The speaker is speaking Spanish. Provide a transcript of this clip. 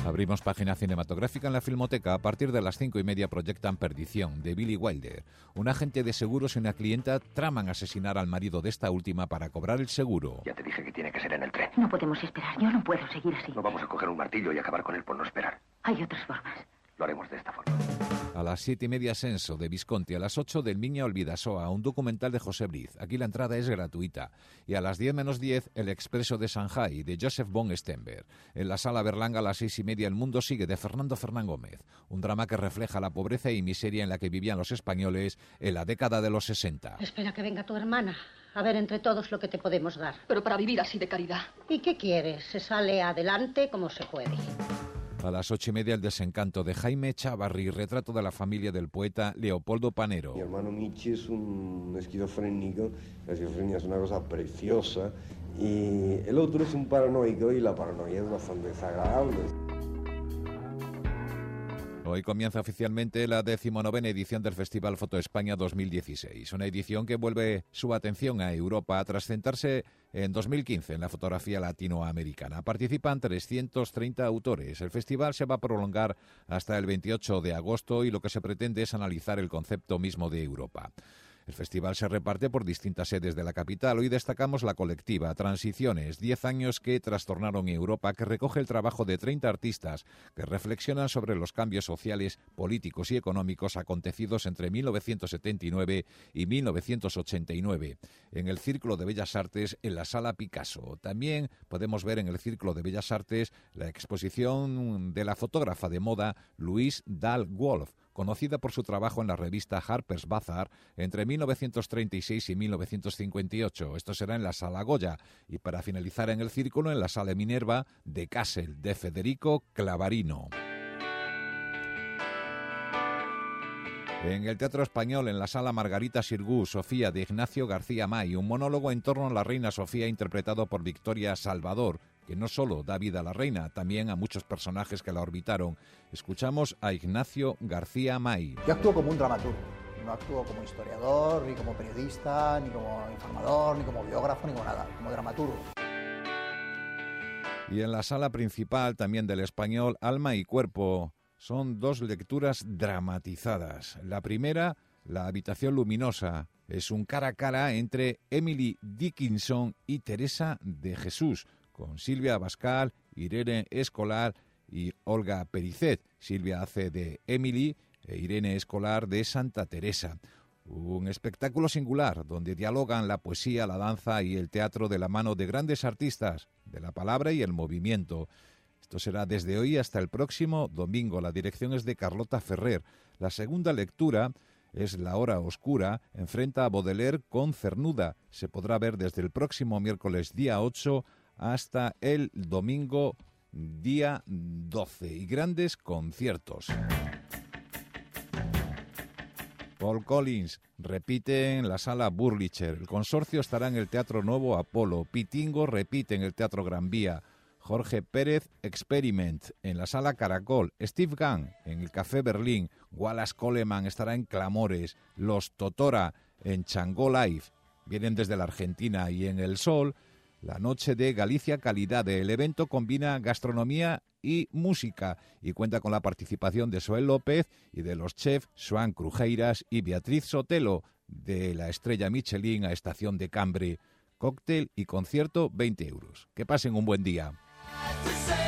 Abrimos página cinematográfica en la Filmoteca. A partir de las 5:30 proyectan Perdición, de Billy Wilder. Un agente de seguros y una clienta traman asesinar al marido de esta última para cobrar el seguro. Ya te dije que tiene que ser en el tren. No podemos esperar, yo no puedo seguir así. No vamos a coger un martillo y acabar con él por no esperar. Hay otras formas. Lo haremos de esta forma. A las 7:30 Senso, de Visconti. A las 8 del Miña Olvidasoa, un documental de José Briz. Aquí la entrada es gratuita. Y a las 10 menos 10, El Expreso de Shanghái, de Joseph von Stenberg. En la Sala Berlanga, a las 6:30, El Mundo Sigue, de Fernando Fernán Gómez. Un drama que refleja la pobreza y miseria en la que vivían los españoles en la década de los 60. Espera que venga tu hermana. A ver entre todos lo que te podemos dar. Pero para vivir así de caridad. ¿Y qué quieres? Se sale adelante como se puede. A las 8:30, El Desencanto, de Jaime Chávarri, retrato de la familia del poeta Leopoldo Panero. Mi hermano Michi es un esquizofrénico, la esquizofrenia es una cosa preciosa, y el otro es un paranoico, y la paranoia es bastante desagradable. Hoy comienza oficialmente la 19ª edición del Festival Foto España 2016, una edición que vuelve su atención a Europa tras sentarse en 2015 en la fotografía latinoamericana. Participan 330 autores. El festival se va a prolongar hasta el 28 de agosto y lo que se pretende es analizar el concepto mismo de Europa. El festival se reparte por distintas sedes de la capital. Hoy destacamos la colectiva Transiciones, 10 años que trastornaron Europa, que recoge el trabajo de 30 artistas que reflexionan sobre los cambios sociales, políticos y económicos acontecidos entre 1979 y 1989. En el Círculo de Bellas Artes, en la Sala Picasso. También podemos ver en el Círculo de Bellas Artes la exposición de la fotógrafa de moda Louise Dahl-Wolf, conocida por su trabajo en la revista Harper's Bazaar entre 1936 y 1958. Esto será en la Sala Goya. Y para finalizar en el Círculo, en la Sala Minerva, de Kassel, de Federico Clavarino. En el Teatro Español, en la Sala Margarita Xirgu, Sofía, de Ignacio García May, un monólogo en torno a la reina Sofía interpretado por Victoria Salvador, que no solo da vida a la reina, también a muchos personajes que la orbitaron. Escuchamos a Ignacio García May. Yo actúo como un dramaturgo, no actúo como historiador, ni como periodista, ni como informador, ni como biógrafo, ni como nada, como dramaturgo. Y en la sala principal, también del Español, Alma y Cuerpo. Son dos lecturas dramatizadas. La primera, La habitación luminosa. Es un cara a cara entre Emily Dickinson y Teresa de Jesús, con Silvia Abascal, Irene Escolar y Olga Pericet. Silvia hace de Emily e Irene Escolar de Santa Teresa. Un espectáculo singular donde dialogan la poesía, la danza y el teatro de la mano de grandes artistas de la palabra y el movimiento. Esto será desde hoy hasta el próximo domingo. La dirección es de Carlota Ferrer. La segunda lectura es La hora oscura. Enfrenta a Baudelaire con Cernuda. Se podrá ver desde el próximo miércoles día 8 hasta el domingo día 12. Y grandes conciertos. Paul Collins repite en la Sala Burlicher. El Consorcio estará en el Teatro Nuevo Apolo. Pitingo repite en el Teatro Gran Vía. Jorge Pérez, Experiment, en la Sala Caracol. Steve Gunn, en el Café Berlín. Wallace Coleman estará en Clamores. Los Totora, en Changó Live. Vienen desde la Argentina. Y en El Sol, la noche de Galicia Calidad. El evento combina gastronomía y música y cuenta con la participación de Soel López y de los chefs Joan Crujeiras y Beatriz Sotelo, de la estrella Michelin a Estación de Cambre. Cóctel y concierto, 20 euros. Que pasen un buen día.